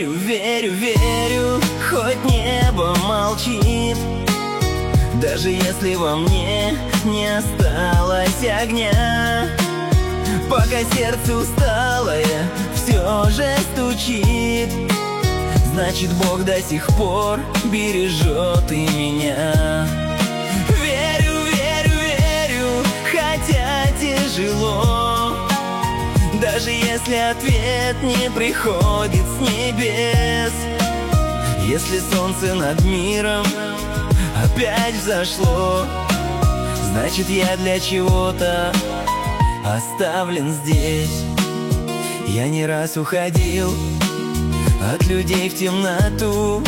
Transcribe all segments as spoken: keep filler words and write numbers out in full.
верю, верю, верю, хоть небо молчит, даже если во мне не осталось огня. Пока сердце усталое все же стучит, значит, Бог до сих пор бережет и меня. Верю, верю, верю, хотя тяжело, даже если ответ не приходит с небес. Если солнце над миром опять взошло, значит, я для чего-то оставлен здесь. Я не раз уходил от людей в темноту,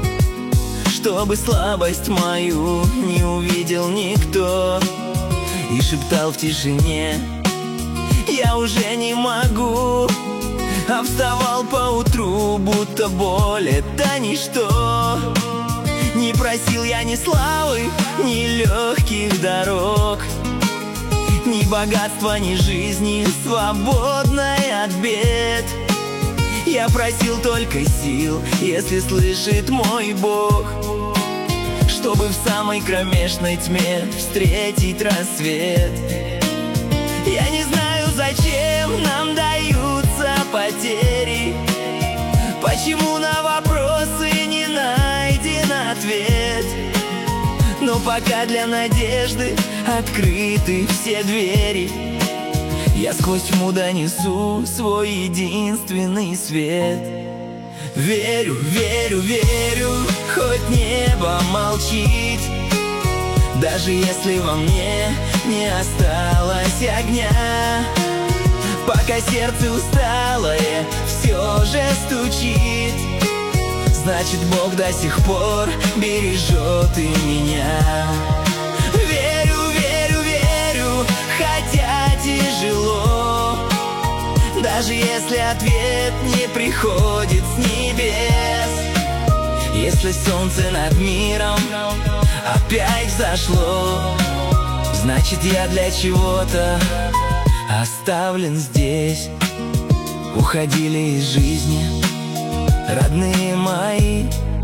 чтобы слабость мою не увидел никто, и шептал в тишине: я уже не могу. А вставал поутру, будто боль — это ничто. Не просил я ни славы, ни легких дорог, ни богатства, ни жизни, свободной от бед. Я просил только сил, если слышит мой Бог, чтобы в самой кромешной тьме встретить рассвет. Я не знаю, зачем нам даются потери, почему на вопросы не найден ответ. Но пока для надежды открыты все двери, я сквозь тьму донесу свой единственный свет. Верю, верю, верю, хоть небо молчит, даже если во мне не осталось огня. Пока сердце усталое все же стучит, значит, Бог до сих пор бережет и меня. Верю, верю, верю, хотя тяжело, даже если ответ не приходит с небес. Если солнце над миром опять взошло, значит, я для чего-то оставлен здесь. Уходили из жизни родные мои,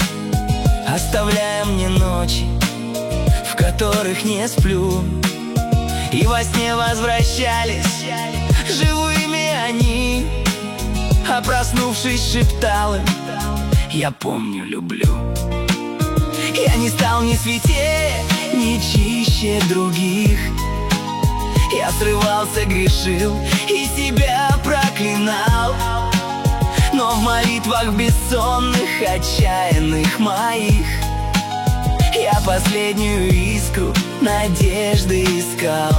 оставляя мне ночи, в которых не сплю. И во сне возвращались живыми они, а проснувшись, шептал им: я помню, люблю. Я не стал ни светее, ни чище других. Я срывался, грешил и себя проклинал, но в молитвах бессонных, отчаянных моих я последнюю искру надежды искал.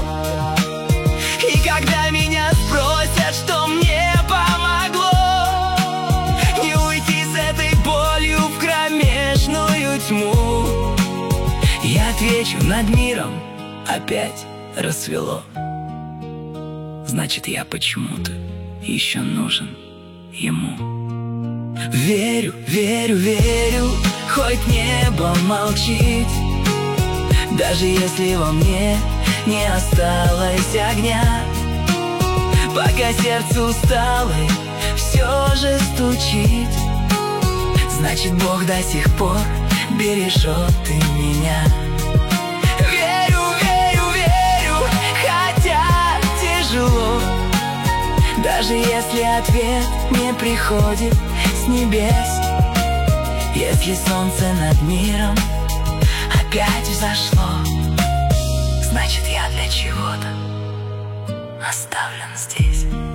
И когда меня спросят, что мне помогло не уйти с этой болью в кромешную тьму, я отвечу: над миром опять рассвело. Значит, я почему-то еще нужен ему. Верю, верю, верю, хоть небо молчит, даже если во мне не осталось огня. Пока сердце усталое все же стучит, значит, Бог до сих пор бережет и меня. Верю, верю, верю, хотя тяжело, даже если ответ не приходит с небес. Если солнце над миром опять взошло, значит, я для чего-то оставлен здесь.